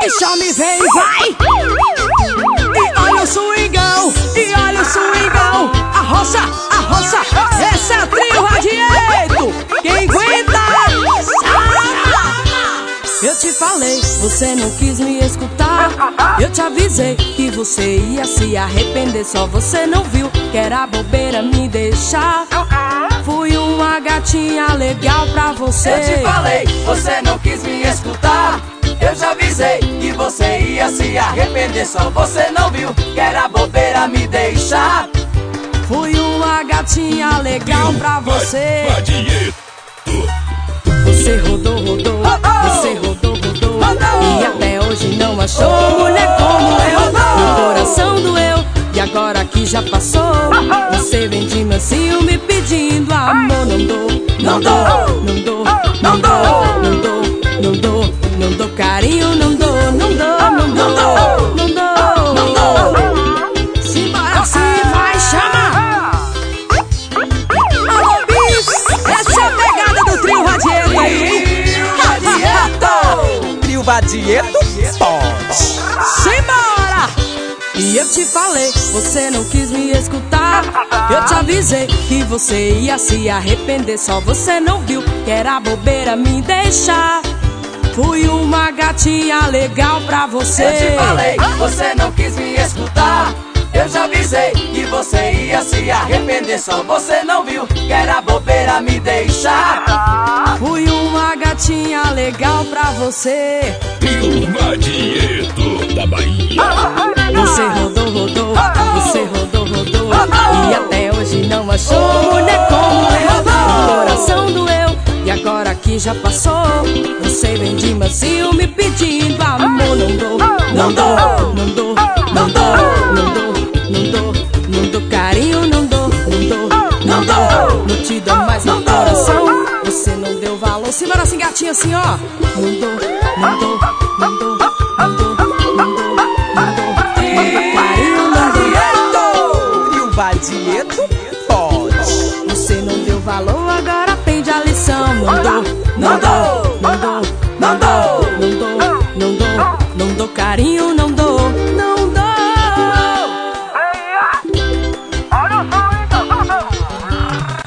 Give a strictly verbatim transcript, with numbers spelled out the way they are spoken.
Chame, vem, vai! E olha o swingão, e olha o swingão. A roça, a roça, essa é a Trio Radiator. Quem aguenta, eu te falei, você não quis me escutar. Eu te avisei que você ia se arrepender. Só você não viu que era bobeira me deixar. Fui uma gatinha legal pra você. Eu te falei, você não quis me escutar. Eu já avisei que você ia se arrepender. Só você não viu que era bobeira me deixar. Fui uma gatinha legal pra você. Você rodou, rodou, você rodou, rodou, e até hoje não achou mulher como eu. Meu coração doeu, e agora que já passou, você vem de mansinho me pedindo amor. Não dou, não dou, não dou, não dou, não dou, não dou, não dou carinho, não dou, não dou, não dou, não dou, não dou. Simbora assim, vai, chama! Alô, bis, essa é a pegada do Trio Radiator aí. Trio Radiator pode. Simbora! E eu te falei, você não quis me escutar. Eu te avisei que você ia se arrepender. Só você não viu que era bobeira me deixar. Fui uma gatinha legal pra você. Eu te falei, você não quis me escutar. Eu já avisei que você ia se arrepender. Só você não viu que era bobeira me deixar. Fui uma gatinha legal pra você. Trio Radiator da Bahia. Você rodou, rodou, você rodou, rodou, e até hoje não achou mulher como eu. Meu coração doeu, e agora que já passou, você vem de mansinho me pedindo amor. Não dou, não dou, não dou, não dou, não dou, não dou, não dou carinho, não dou, não dou, não dou, não te dou mais meu coração. Você não deu valor. Simbora assim, gatinha, assim, ó. Não dou, não dou, não dou, não dou, não dou, não dou carinho, não dou. Trio Radiator pode. Você não deu valor, agora aprende a lição. Não dou, não dou, não dou, não dou.